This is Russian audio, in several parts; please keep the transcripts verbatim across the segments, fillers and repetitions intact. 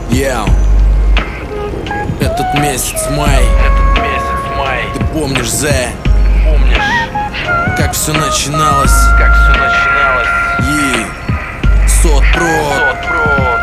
Yeah. Этот месяц май, Этот месяц май, ты помнишь, Зая, помнишь, как все начиналось? как все начиналось? И сот прод. Сот прод.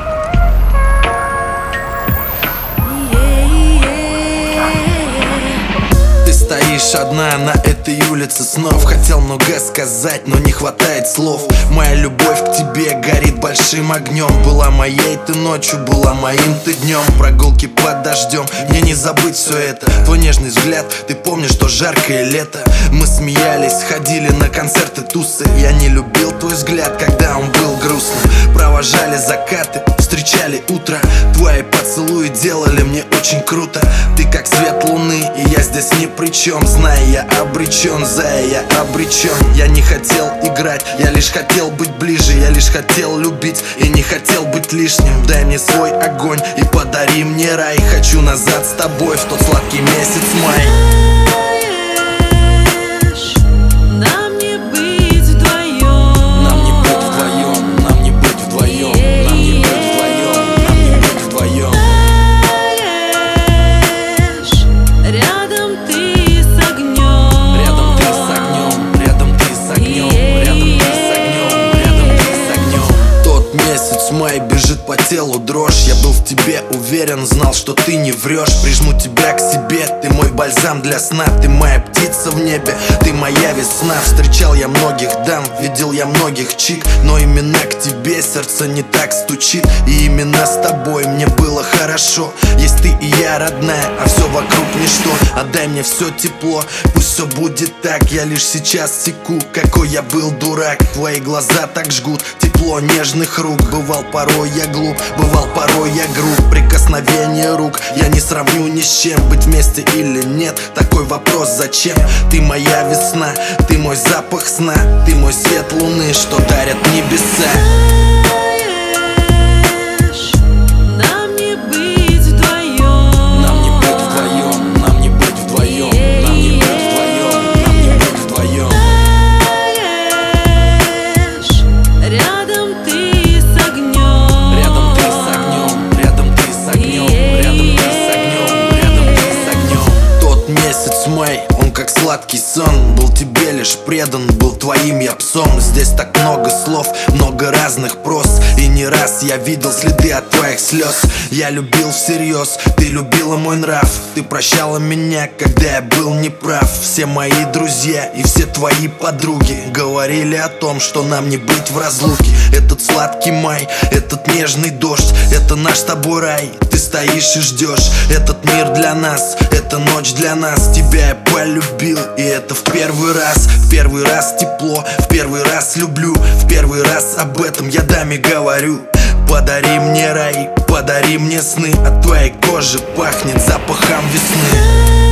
Ты стоишь одна на этой улице снов. Хотел много сказать, но не хватает слов. Моя любовь к тебе горит большим огнем. Была моей ты ночью, была моим ты днем. Прогулки под дождем, мне не забыть все это. Твой нежный взгляд, ты помнишь то жаркое лето. Мы смеялись, ходили на концерты, тусы. Я не любил твой взгляд, когда он был грустным. Провожали закаты, встречали утро. Твои поцелуи делали мне очень круто. Ты как свет луны, и я здесь ни при чем. Зная, я обречен, Зая, я обречен. Я не хотел играть, я лишь хотел быть ближе. Я лишь хотел любить и не хотел быть лишним. Дай мне свой огонь и подари мне рай. Хочу назад с тобой в тот сладкий месяц май. Нам не быть вдвоем. Нам не быть вдвоем, нам не быть вдвоем. Нам не быть вдвоем, нам не быть вдвоем. Рядом ты с огнем. Рядом ты с огнем, рядом ты с огнем, рядом ты с огнем, рядом ты с огнем. Тот месяц май бежит по телу дрожь. Я был в тебе уверен, знал, что ты не врешь. Прижму тебя к себе, ты мой бальзам для сна. Ты моя птица в небе, ты моя весна. Встречал я многих дам, видел я многих чик, но именно к тебе сердце не так стучит. И именно с тобой мне было хорошо. Есть ты и я, родная, а все вокруг ничто. Отдай мне все тепло, пусть все будет так. Я лишь сейчас секу, какой я был дурак. Твои глаза так жгут, тепло нежных рук. Бывал порой я глуп, бывал порой я груб. Прикосновение рук я не сравню ни с чем. Быть вместе или нет, такой вопрос зачем? Ты моя весна, ты мой запах сна. Ты мой свет луны, что дарят небеса. Нам не быть вдвоем. Нам не быть вдвоем, нам не быть вдвоем. Нам не быть вдвоем, нам не быть вдвоем. Рядом ты с огнем. Рядом ты с огнем, рядом ты с огнем, рядом ты с огнем, рядом ты с огнем. Тот месяц май, он как сладкий сон. Был тебе лишь предан, был твоим я псом. Здесь так много слов, много разных прос. И не раз я видел следы от твоих слез. Я любил всерьез, ты любила мой нрав. Ты прощала меня, когда я был неправ. Все мои друзья и все твои подруги говорили о том, что нам не быть в разлуке. Этот сладкий май, этот нежный дождь, это наш с тобой рай. Ты стоишь и ждешь, этот мир для нас, эта ночь для нас. Тебя я полюбил, и это в первый раз. В первый раз тепло, в первый раз люблю. В первый раз об этом я даме говорю. Подари мне рай, подари мне сны. От твоей кожи пахнет запахом весны.